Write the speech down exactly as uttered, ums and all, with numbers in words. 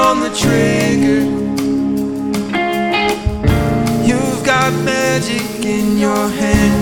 on the trigger. You've got magic in your hand.